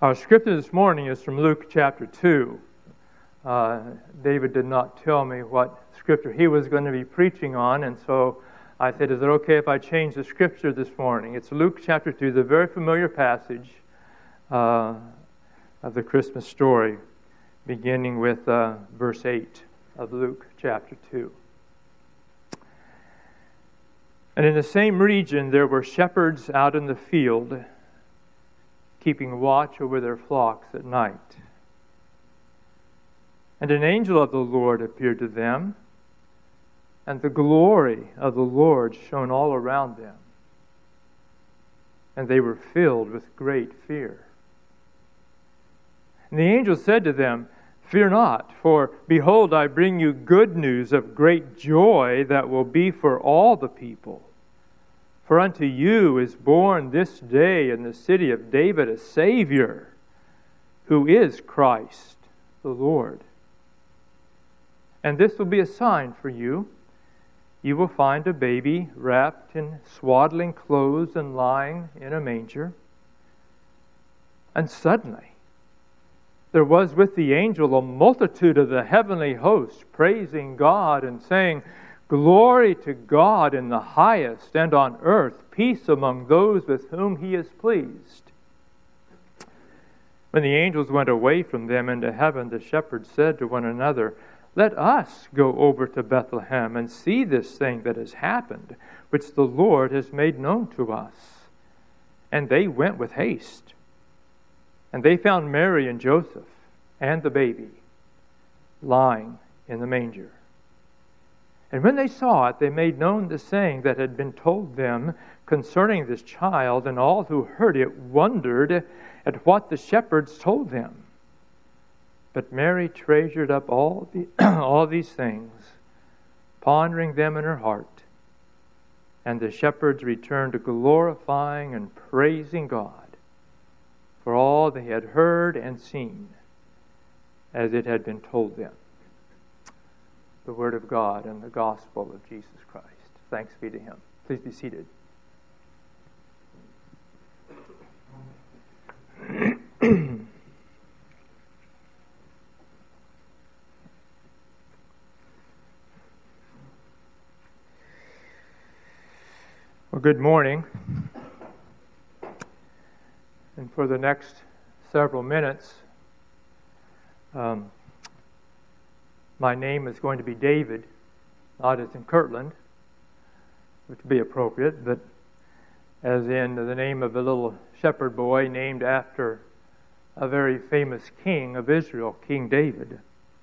Our scripture this morning is from Luke chapter 2. David did not tell me what scripture he was going to be preaching on, and so I said, is it okay if I change the scripture this morning? It's Luke chapter 2, the very familiar passage of the Christmas story, beginning with verse 8 of Luke chapter 2. And in the same region there were shepherds out in the field, keeping watch over their flocks at night. And an angel of the Lord appeared to them, and the glory of the Lord shone all around them. And they were filled with great fear. And the angel said to them, "Fear not, for behold, I bring you good news of great joy that will be for all the people. For unto you is born this day in the city of David a Savior, who is Christ the Lord. And this will be a sign for you. You will find a baby wrapped in swaddling clothes and lying in a manger." And suddenly there was with the angel a multitude of the heavenly host, praising God and saying, "Glory to God in the highest, and on earth peace among those with whom He is pleased." When the angels went away from them into heaven, the shepherds said to one another, "Let us go over to Bethlehem and see this thing that has happened, which the Lord has made known to us." And they went with haste. And they found Mary and Joseph and the baby lying in the manger. And when they saw it, they made known the saying that had been told them concerning this child, and all who heard it wondered at what the shepherds told them. But Mary treasured up all these things, pondering them in her heart. And the shepherds returned glorifying and praising God for all they had heard and seen, as it had been told them. The Word of God and the Gospel of Jesus Christ. Thanks be to Him. Please be seated. Well, good morning. And for the next several minutes, my name is going to be David, not as in Kirtland, which would be appropriate, but as in the name of a little shepherd boy named after a very famous king of Israel, King David.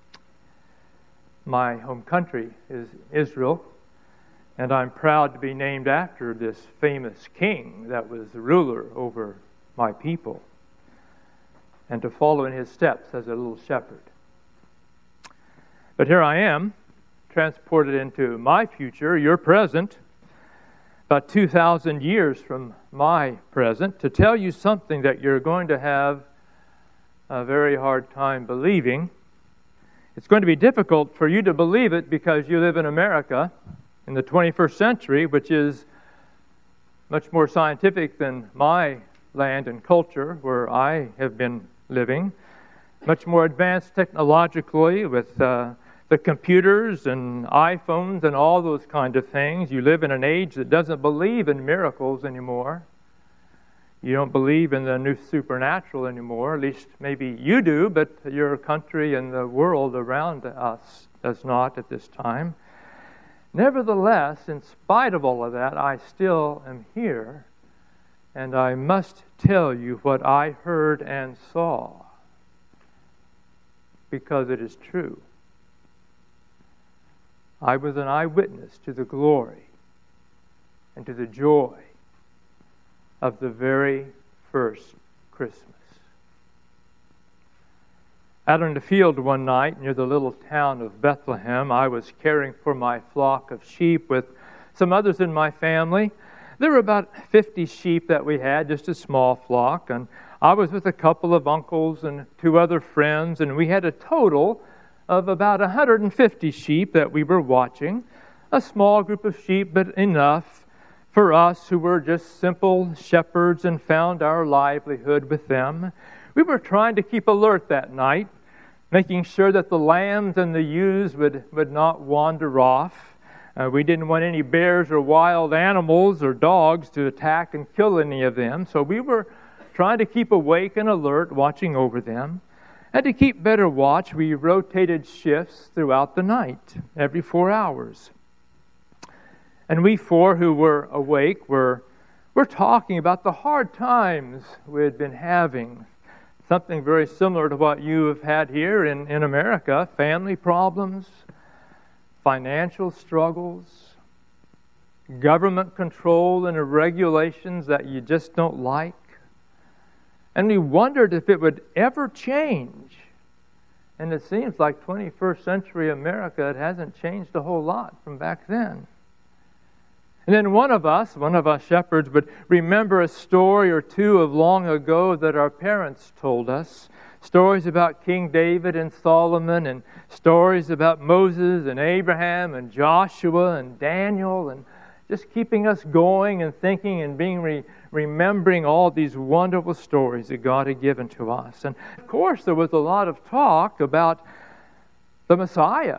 My home country is Israel, and I'm proud to be named after this famous king that was the ruler over my people, and to follow in his steps as a little shepherd. But here I am, transported into my future, your present, about 2,000 years from my present, to tell you something that you're going to have a very hard time believing. It's going to be difficult for you to believe it because you live in America in the 21st century, which is much more scientific than my land and culture where I have been living, much more advanced technologically with the computers and iPhones and all those kind of things. You live in an age that doesn't believe in miracles anymore. You don't believe in the new supernatural anymore. At least maybe you do, but your country and the world around us does not at this time. Nevertheless, in spite of all of that, I still am here, and I must tell you what I heard and saw, because it is true. I was an eyewitness to the glory and to the joy of the very first Christmas. Out in the field one night near the little town of Bethlehem, I was caring for my flock of sheep with some others in my family. There were about 50 sheep that we had, just a small flock, and I was with a couple of uncles and 2 other friends, and we had a total of about 150 sheep that we were watching. A small group of sheep, but enough for us who were just simple shepherds and found our livelihood with them. We were trying to keep alert that night, making sure that the lambs and the ewes would not wander off. We didn't want any bears or wild animals or dogs to attack and kill any of them. So we were trying to keep awake and alert, watching over them. And to keep better watch, we rotated shifts throughout the night, every 4 hours. And we four who were awake were talking about the hard times we had been having. Something very similar to what you have had here in America. Family problems, financial struggles, government control and regulations that you just don't like. And we wondered if it would ever change. And it seems like 21st century America, it hasn't changed a whole lot from back then. And then one of us shepherds, would remember a story or two of long ago that our parents told us. Stories about King David and Solomon, and stories about Moses and Abraham and Joshua and Daniel, and just keeping us going and thinking and remembering all these wonderful stories that God had given to us. And of course, there was a lot of talk about the Messiah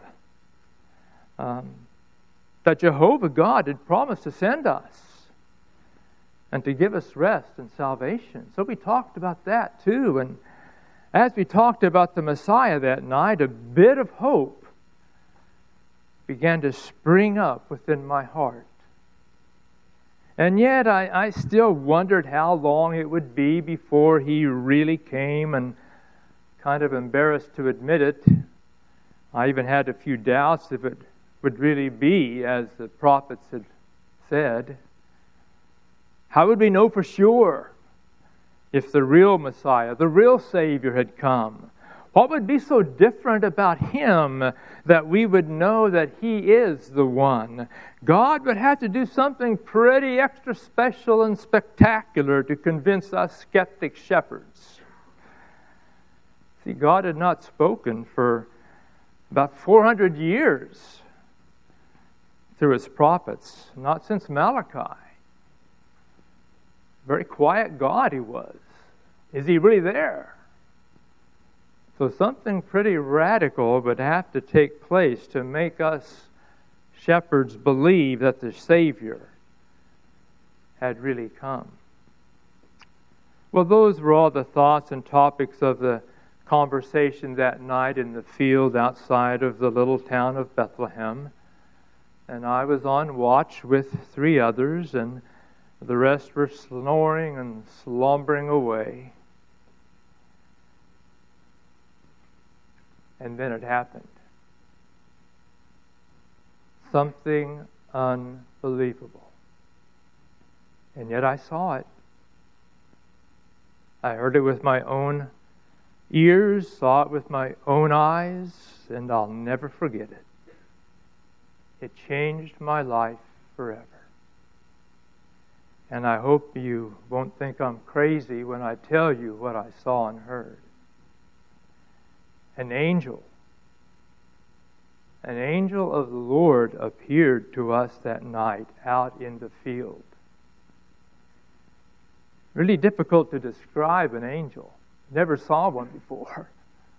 that Jehovah God had promised to send us and to give us rest and salvation. So we talked about that too. And as we talked about the Messiah that night, a bit of hope began to spring up within my heart. And yet I still wondered how long it would be before he really came, and kind of embarrassed to admit it. I even had a few doubts if it would really be as the prophets had said. How would we know for sure if the real Messiah, the real Savior had come? What would be so different about him that we would know that he is the one? God would have to do something pretty extra special and spectacular to convince us skeptic shepherds. See, God had not spoken for about 400 years through his prophets, not since Malachi. Very quiet God he was. Is he really there? So something pretty radical would have to take place to make us shepherds believe that the Savior had really come. Well, those were all the thoughts and topics of the conversation that night in the field outside of the little town of Bethlehem. And I was on watch with 3 others, and the rest were snoring and slumbering away. And then it happened. Something unbelievable. And yet I saw it. I heard it with my own ears, saw it with my own eyes, and I'll never forget it. It changed my life forever. And I hope you won't think I'm crazy when I tell you what I saw and heard. An angel of the Lord appeared to us that night out in the field. Really difficult to describe an angel. Never saw one before.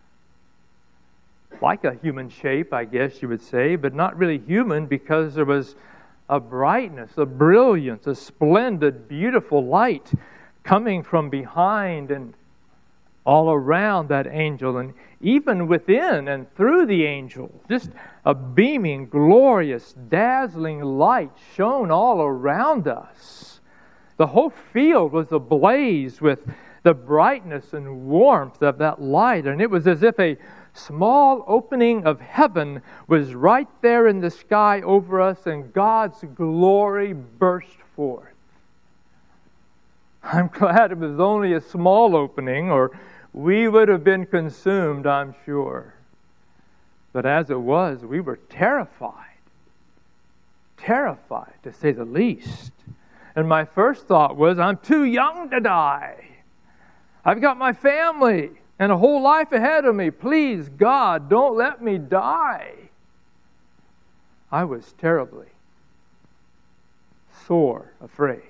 Like a human shape, I guess you would say, but not really human, because there was a brightness, a brilliance, a splendid, beautiful light coming from behind and all around that angel, and even within and through the angel. Just a beaming, glorious, dazzling light shone all around us. The whole field was ablaze with the brightness and warmth of that light, and it was as if a small opening of heaven was right there in the sky over us, and God's glory burst forth. I'm glad it was only a small opening, or we would have been consumed, I'm sure. But as it was, we were terrified. Terrified, to say the least. And my first thought was, I'm too young to die. I've got my family and a whole life ahead of me. Please, God, don't let me die. I was terribly, sore afraid.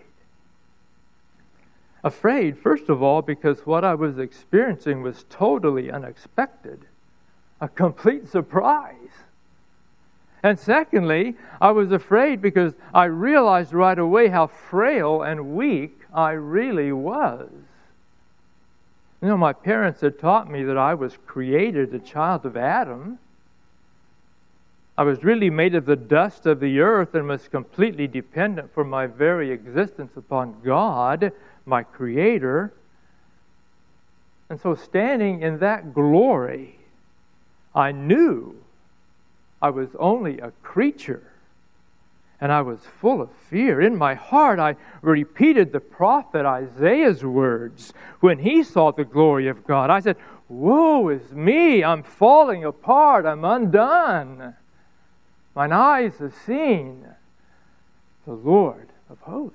Afraid, first of all, because what I was experiencing was totally unexpected, a complete surprise. And secondly, I was afraid because I realized right away how frail and weak I really was. You know, my parents had taught me that I was created a child of Adam. I was really made of the dust of the earth and was completely dependent for my very existence upon God, my Creator. And so standing in that glory, I knew I was only a creature, and I was full of fear. In my heart, I repeated the prophet Isaiah's words when he saw the glory of God. I said, "Woe is me, I'm falling apart, I'm undone. Mine eyes have seen the Lord of hosts."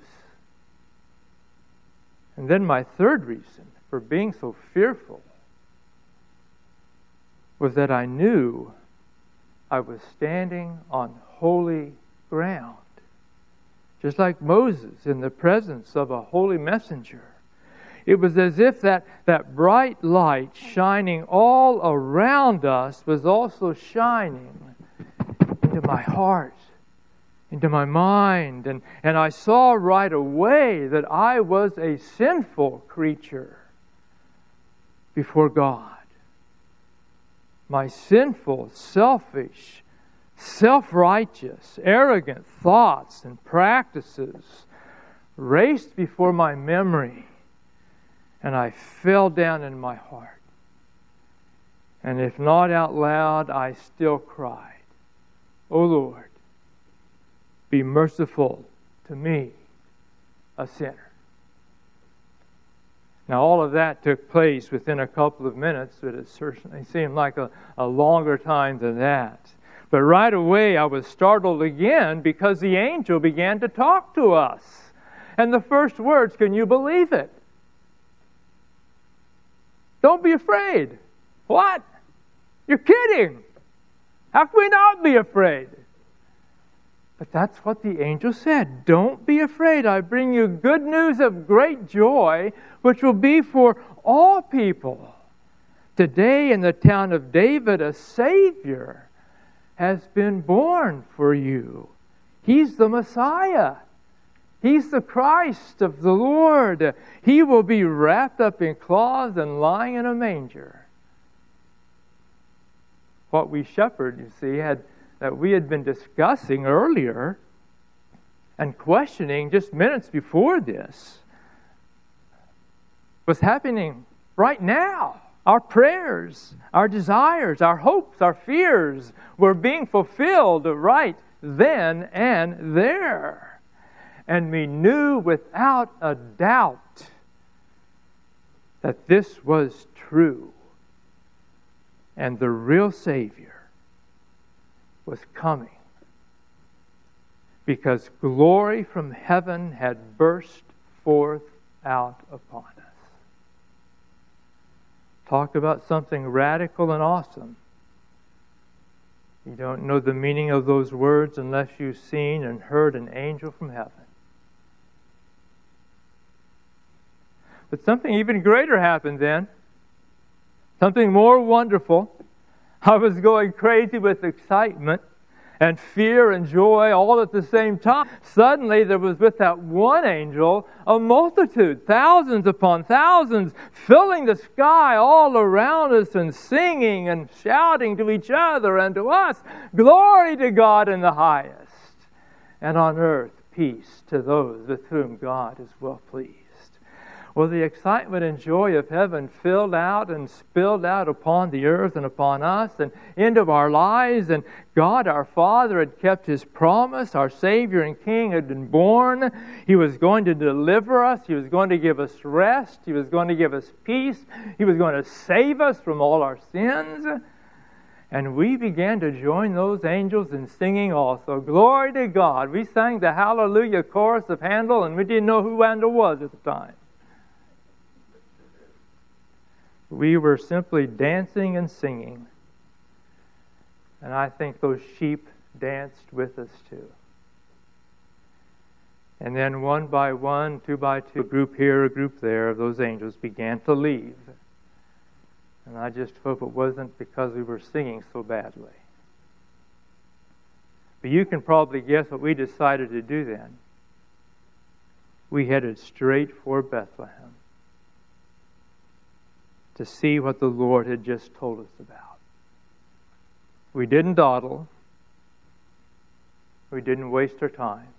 And then my third reason for being so fearful was that I knew I was standing on holy ground, just like Moses in the presence of a holy messenger. It was as if that bright light shining all around us was also shining into my heart, into my mind. And I saw right away that I was a sinful creature before God. My sinful, selfish, self-righteous, arrogant thoughts and practices raced before my memory, and I fell down in my heart. And if not out loud, I still cried, "O Lord, be merciful to me, a sinner." Now, all of that took place within a couple of minutes, but it certainly seemed like a longer time than that. But right away, I was startled again because the angel began to talk to us. And the first words, can you believe it? "Don't be afraid." What? You're kidding. How can we not be afraid? But that's what the angel said. "Don't be afraid. I bring you good news of great joy, which will be for all people. Today in the town of David, a Savior has been born for you. He's the Messiah. He's the Christ of the Lord. He will be wrapped up in cloths and lying in a manger." What we shepherds, you see, that we had been discussing earlier and questioning just minutes before this was happening right now. Our prayers, our desires, our hopes, our fears were being fulfilled right then and there. And we knew without a doubt that this was true. And the real Savior was coming, because glory from heaven had burst forth out upon us. Talk about something radical and awesome. You don't know the meaning of those words unless you've seen and heard an angel from heaven. But something even greater happened then. Something more wonderful. I was going crazy with excitement and fear and joy all at the same time. Suddenly there was with that one angel a multitude, thousands upon thousands, filling the sky all around us and singing and shouting to each other and to us, "Glory to God in the highest, and on earth peace to those with whom God is well pleased." Well, the excitement and joy of heaven filled out and spilled out upon the earth and upon us and into our lives. And God our Father had kept His promise. Our Savior and King had been born. He was going to deliver us. He was going to give us rest. He was going to give us peace. He was going to save us from all our sins. And we began to join those angels in singing also. Glory to God. We sang the Hallelujah chorus of Handel, and we didn't know who Handel was at the time. We were simply dancing and singing. And I think those sheep danced with us too. And then one by one, two by two, a group here, a group there of those angels began to leave. And I just hope it wasn't because we were singing so badly. But you can probably guess what we decided to do then. We headed straight for Bethlehem to see what the Lord had just told us about. We didn't dawdle. We didn't waste our time.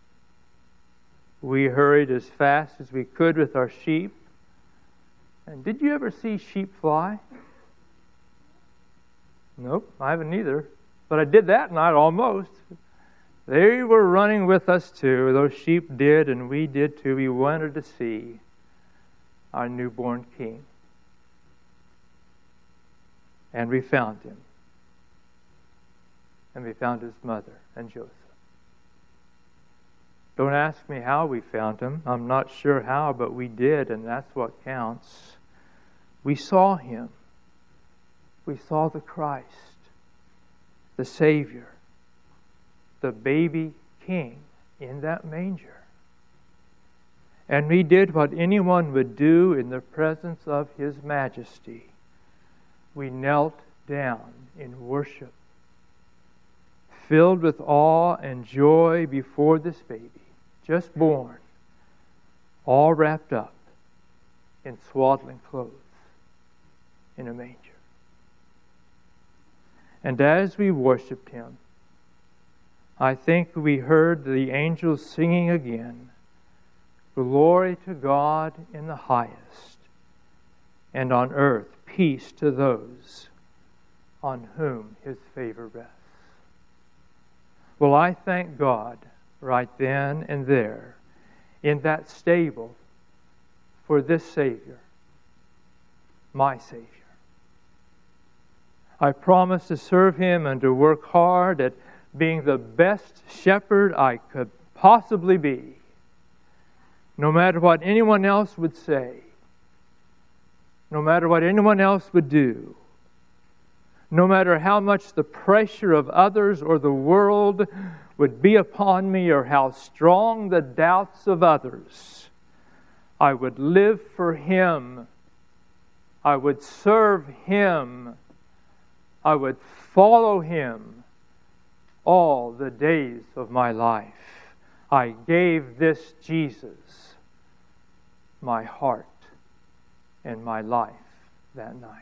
We hurried as fast as we could with our sheep. And did you ever see sheep fly? Nope, I haven't either. But I did that night almost. They were running with us too. Those sheep did, and we did too. We wanted to see our newborn King. And we found him. And we found his mother and Joseph. Don't ask me how we found him. I'm not sure how, but we did, and that's what counts. We saw him. We saw the Christ, the Savior, the baby King in that manger. And we did what anyone would do in the presence of His majesty. We knelt down in worship, filled with awe and joy before this baby, just born, all wrapped up in swaddling clothes in a manger. And as we worshiped Him, I think we heard the angels singing again, "Glory to God in the highest, and on earth peace to those on whom His favor rests." Well, I thank God right then and there in that stable for this Savior, my Savior. I promise to serve Him and to work hard at being the best shepherd I could possibly be, no matter what anyone else would say, no matter what anyone else would do, no matter how much the pressure of others or the world would be upon me, or how strong the doubts of others. I would live for Him. I would serve Him. I would follow Him all the days of my life. I gave this Jesus my heart and my life that night.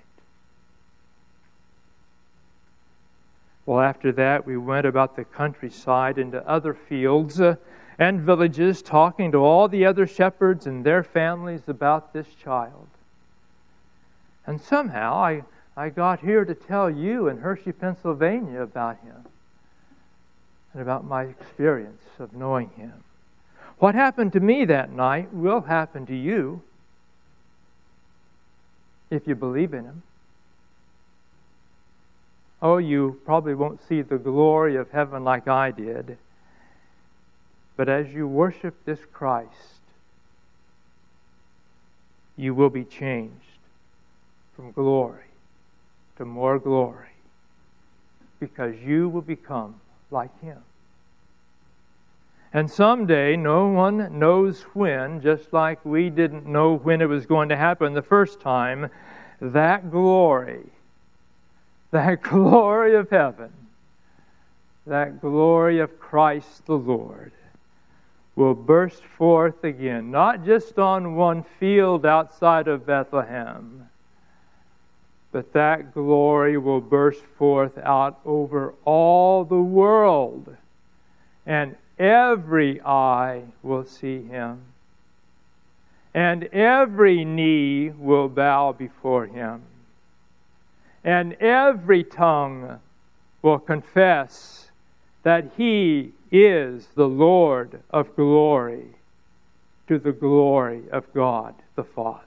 Well, after that, we went about the countryside into other fields and villages, talking to all the other shepherds and their families about this child. And somehow I got here to tell you in Hershey, Pennsylvania about him and about my experience of knowing him. What happened to me that night will happen to you if you believe in Him. Oh, you probably won't see the glory of heaven like I did. But as you worship this Christ, you will be changed from glory to more glory, because you will become like Him. And someday, no one knows when, just like we didn't know when it was going to happen the first time, that glory of heaven, that glory of Christ the Lord, will burst forth again, not just on one field outside of Bethlehem, but that glory will burst forth out over all the world, and every eye will see Him, and every knee will bow before Him, and every tongue will confess that He is the Lord of glory, to the glory of God the Father.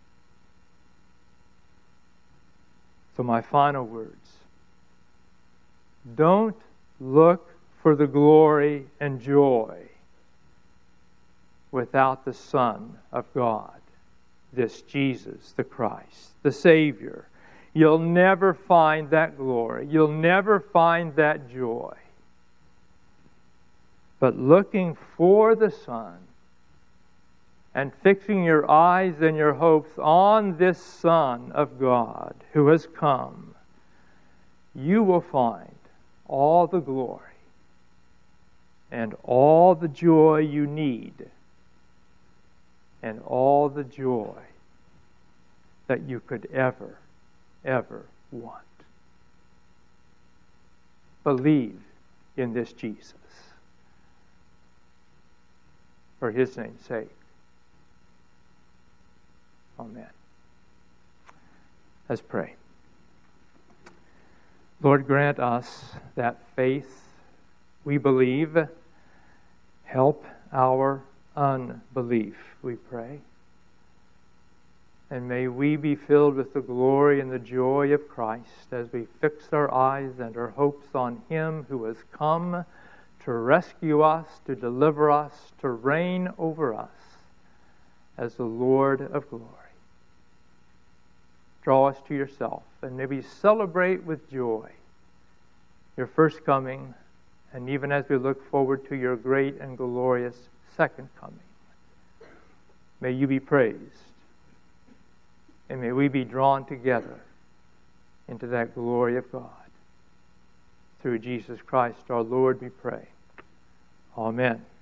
So my final words: don't look for the glory and joy without the Son of God, this Jesus the Christ, the Savior. You'll never find that glory. You'll never find that joy but looking for the Son and fixing your eyes and your hopes on this Son of God who has come, you will find all the glory and all the joy you need and all the joy that you could ever want. Believe in this Jesus for His name's sake. Amen. Let's pray. Lord, grant us that faith we believe. Help our unbelief, we pray. And may we be filled with the glory and the joy of Christ as we fix our eyes and our hopes on Him who has come to rescue us, to deliver us, to reign over us as the Lord of glory. Draw us to yourself, and may we celebrate with joy your first coming, and even as we look forward to your great and glorious second coming. May you be praised, and may we be drawn together into that glory of God. Through Jesus Christ our Lord we pray. Amen.